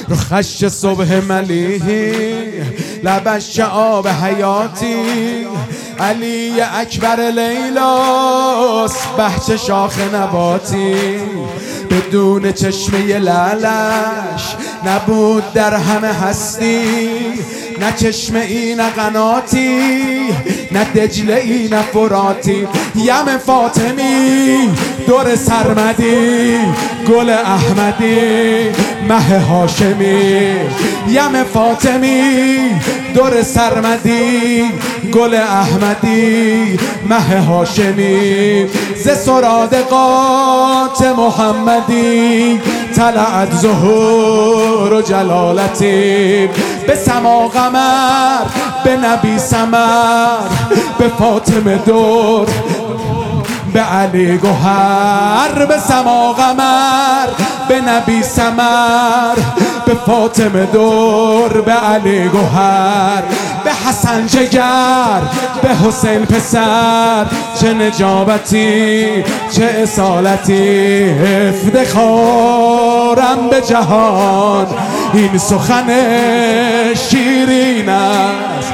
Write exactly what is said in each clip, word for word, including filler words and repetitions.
رخش صبح ملیحی، لبش آب حیاتی، علی اکبر لیلاست بهچه شاخ نباتی. بدون چشمه لعلش نبود در همه هستی، نه چشمه ای نه قناتی، نه دجله ای نه فراتی. یم فاطمی دور سرمدی، گل احمدی مه هاشمی. یم فاطمی دور سرمدی، گل احمدی مه هاشمی. ز سرادقات محمدی طلعت ظهور و جلالتی. به سما قمر، به نبی سمر، به فاطمه دور، به علی گوهر. به سما قمر، به نبی سمر، به فاطمه دور، به علی گوهر. به حسن جگر، به حسین پسر، چه نجابتی چه اصالتی. افتخارم به جهان این سخن شیرین است.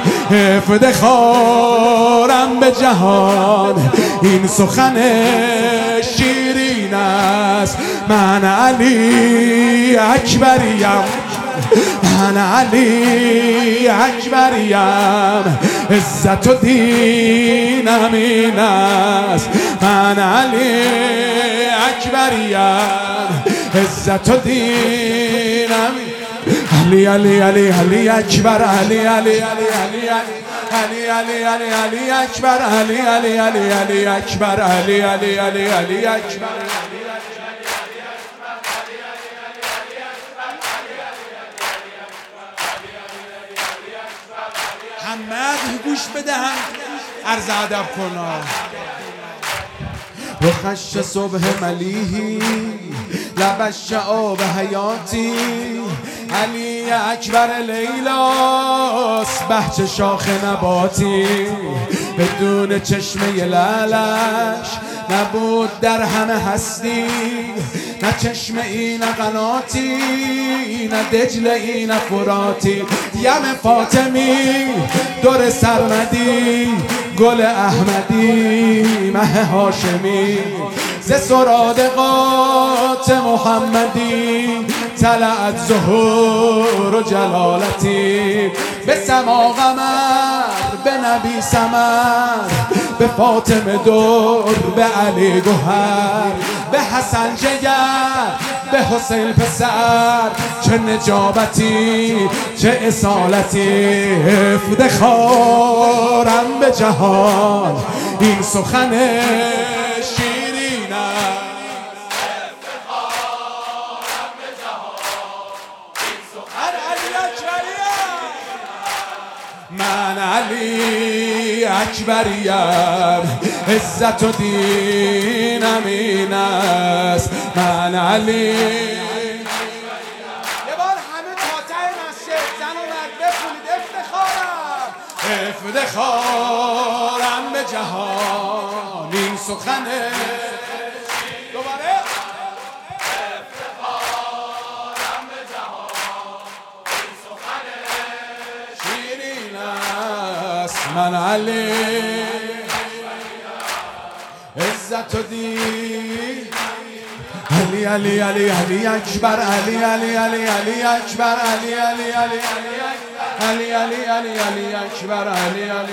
افتخارم به جهان این سخن شیرین است. من علی اکبریم، من علی اکبریم، عزت و دینم این است. من علی اکبریم، عزت و دینم. علی علی علی علی اکبر، علی علی علی علی علی علی علی علی اکبر، علی علی علی علی اکبر، علی علی علی علی اکبر. همه گوش بدهن، عرض ادب کنا. رخش صبح ملیحی، لبش آب حیاتی، علی اکبر لیلاست بهچه شاخ نباتی. بدون چشمه لعلش نبود در همه هستی، نه چشمه ای نه قناتی، نه دجله ای نه فراتی. یم فاطمی دور سرمدی، گل احمدی مه هاشمی. ز سرادقات محمدی طلعت ظهور و جلالتی. به سما قمر، به نبی سمر، به فاطمه دور، به علی گوهر. به حسن جگر، به حسین پسر، چه نجابتی چه اصالتی. افتخارم به جهان این سخن شیرین است. افتخارم به جهان این سخن علی اکبریم. من علی اکبریم، عزت و دینم این است. من علی. یه بار همه تاته مسجد زن و مرد بخونید. افتخارم، افتخارم به جهان این سخنه. دوباره افتخارم به جهان این سخنه شیرین است. من علی عزت و دین. علی علی علی علی اکبر، علی علی علی علی اکبر، علی علی علی علی علی علی علی اکبر، علی علی.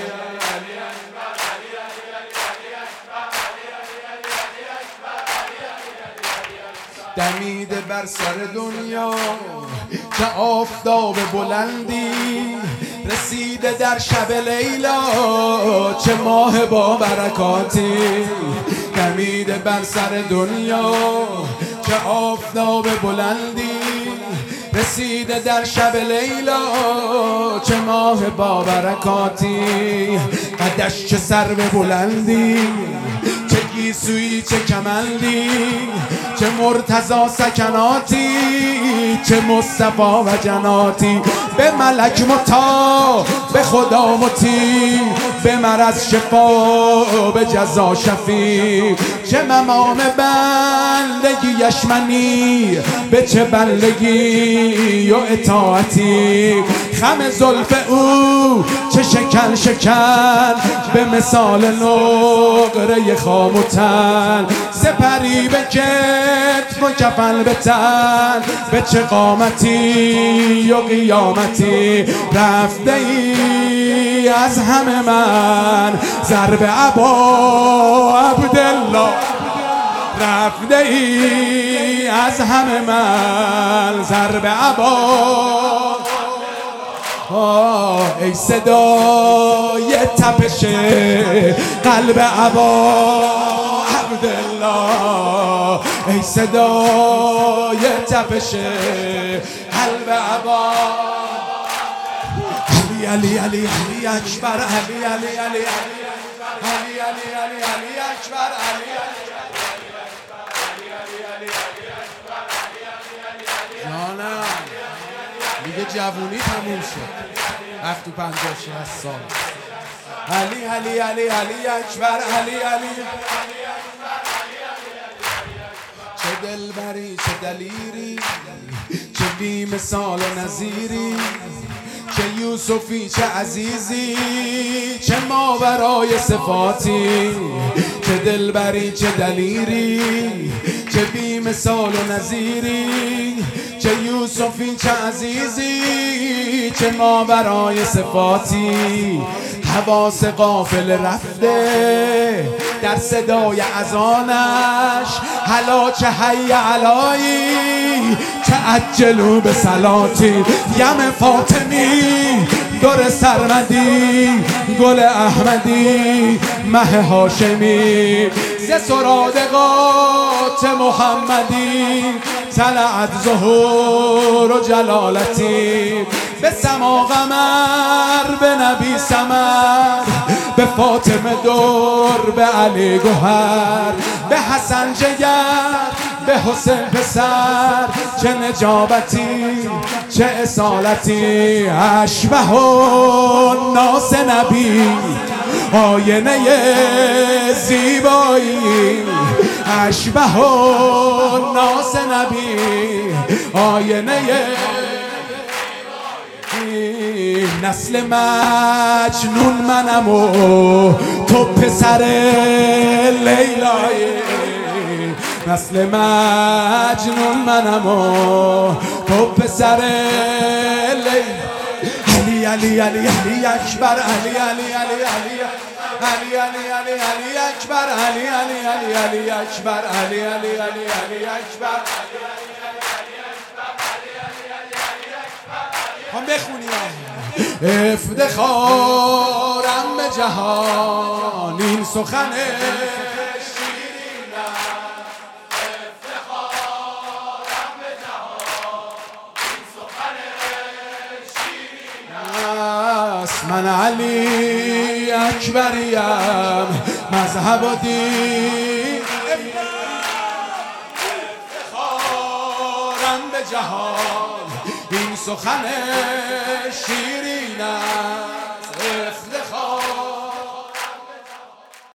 دمیده بر سر دنیا که آفتاب بلندی، رسیده در شب لیلا چه ماه با برکاتی. دمیده بر سر دنیا که آفتاب بلندی، رسیده در شب لیلا چه ماه با برکاتی. قدش چه سرو بلندی، چه گیسویی چه کمندی، چه مرتضی سکناتی، چه مصطفی و جناتی. به ملک مطاع، به خدا مطیع، به مرض شفا، به جزا شفیع. چه ممام بندگیش منی، به چه بندگی و اطاعتی. خم زلف او چه شکن شکن، به مثال نقره خام و تن. سپری به کتف و کفن به تن، به چه قامتی و قیامتی. رفته ای از همه من ضرب ابا عبدالله، رفته ای از همه من ضرب ابا. ای صدای تپش قلب ابا عبدالله، ای صدای تپش قلب ابا. علی علی علی علی اکبر، علی علی علی علی علی علی علی علی اکبر، علی جانم. دیگه جوونی تموم شد، رفت تو پنجاه شصت سال. علی علی علی علی اکبر، علی علی. چه دلبری، چه دلیری، چه بی مثال و نظیری. چه یوسفی، چه عزیزی، چه ماورای صفاتی. چه دلبری، چه دلیری، چه بی مثال و نظیری. چه یوسفی، چه عزیزی، چه ماورای صفاتی. حواس غافل رفته در صدای اذانش. هلا چه حی علایی، چه عجلو به صلاتی. یم فاطمی، در سرمدی، گل احمدی، مه هاشمی. ز سرادقات محمدی، طلعت ظهور و جلالتی. به سما قمر، به نبی سمر، به فاطمه دور، به علی گوهر. به حسن جگر، به حسین پسر. چه نجابتی، چه اصالتی. اشبه الناس نبی، آینه زیبایی. اشبه الناس نبی، آینه نسل مجنون منم و تو پسر لیلایی. نسل مجنون منم و تو پسر لیلا. علی علی علی علی اکبر، علی علی علی علی علی علی علی علی اکبر، علی علی علی علی اکبر، علی علی علی علی اکبر. هم بخونی افتخارم به جهان، این سخن شیرینم. افتخارم به جهان، این سخن شیرینم. من علی اکبریم، مذهب و دین. افتخارم به جهان، این سخن شیرینم.